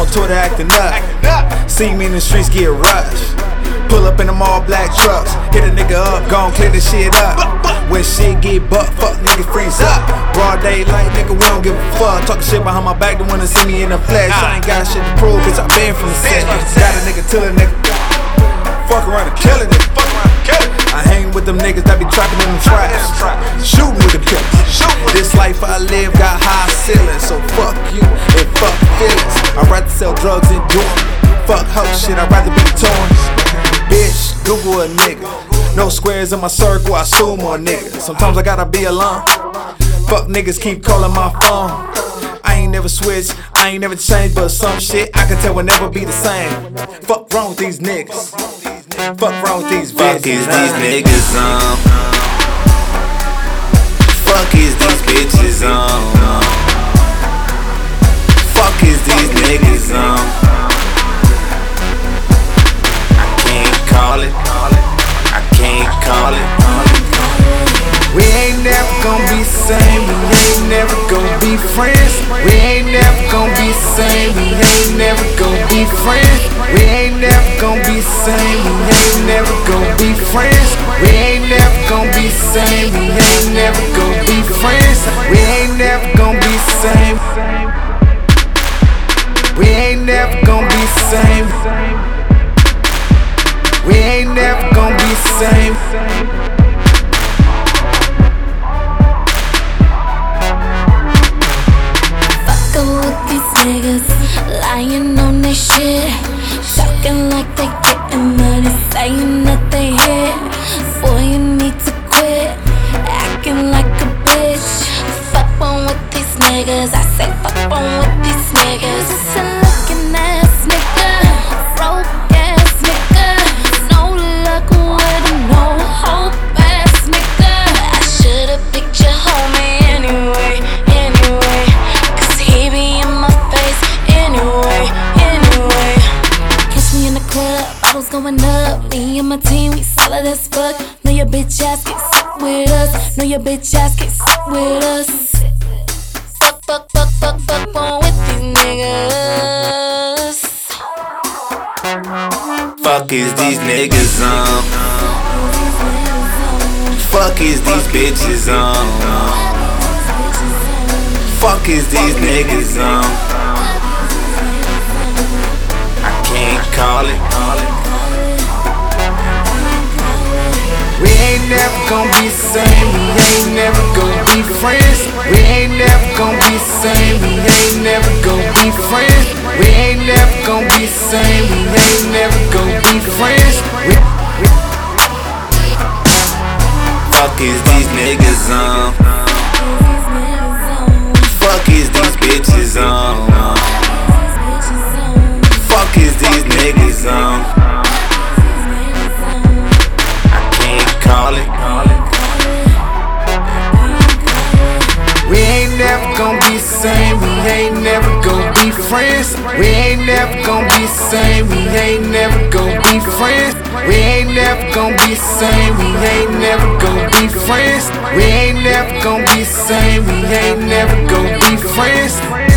on Twitter acting up. See me in the streets get rushed. Pull up in them all black trucks. Hit a nigga up, gon' clear the shit up. When shit get buck, fuck nigga freeze up. Broad daylight, nigga, we don't give a fuck. Talkin' shit behind my back, they wanna see me in the flesh. I ain't got shit to prove, bitch, I been from the set. Got a nigga till a nigga fuck around and kill a nigga. I hang with them niggas that be trapping in them traps, shooting with the killers. This life I live got high ceilings, so fuck you and fuck feelings. I'd rather sell drugs and do it. Fuck hoe shit, I'd rather be torn. Bitch, Google a nigga. No squares in my circle, I sue more niggas. Sometimes I gotta be alone. Fuck niggas keep calling my phone. I ain't never switched, I ain't never changed, but some shit I can tell will never be the same. Fuck wrong with these niggas. Fuck wrong with these bitches. Fuck is these niggas on? Fuck is these bitches on? Fuck is these niggas on? Call it, I can't call it. We ain't never gon' be the same, we ain't never gon' be friends. We ain't never gon' be the same, we ain't never gon' be friends. We ain't never gon' be the same, we ain't never gon' be friends. We ain't never gon' be the same, we ain't never gon' be friends. We ain't never gon' be the same. We ain't never gon' be the same. We ain't never gon' be the same. Fuckin' with these niggas, lying on their shit, talking like they getting money, saying that they hit. Boy, you need to quit acting like a bitch. Fuck on with these niggas, I say fuck on with these niggas. It's a looking ass nigga, broke ass nigga, no luck with a no hope ass nigga. I should've picked your homie anyway, cause he be in my face anyway. Catch me in the club, bottles going up, me and my team, we solid as fuck. Know your bitch ass get sick with us, know your bitch ass get sick with us. Fuck on with these niggas. Fuck is these niggas on? Fuck is these bitches on? Fuck is these niggas on? I can't call it. We ain't never gon' be the same, we ain't never gon' be friends. We ain't never gon' be the same, we ain't never gon' be friends. We ain't never gon' be the same, we ain't never gon' be friends. Fuck is these niggas on? Fuck is these bitches on? Fuck is these niggas on? Call it. We ain't never gon' be the same, we ain't never gon' be friends. We ain't never gon' be the same, we ain't never gon' be friends. We ain't never gon' be the same, we ain't never gon' be friends. We ain't never gon' be the same, we ain't never gon' be friends.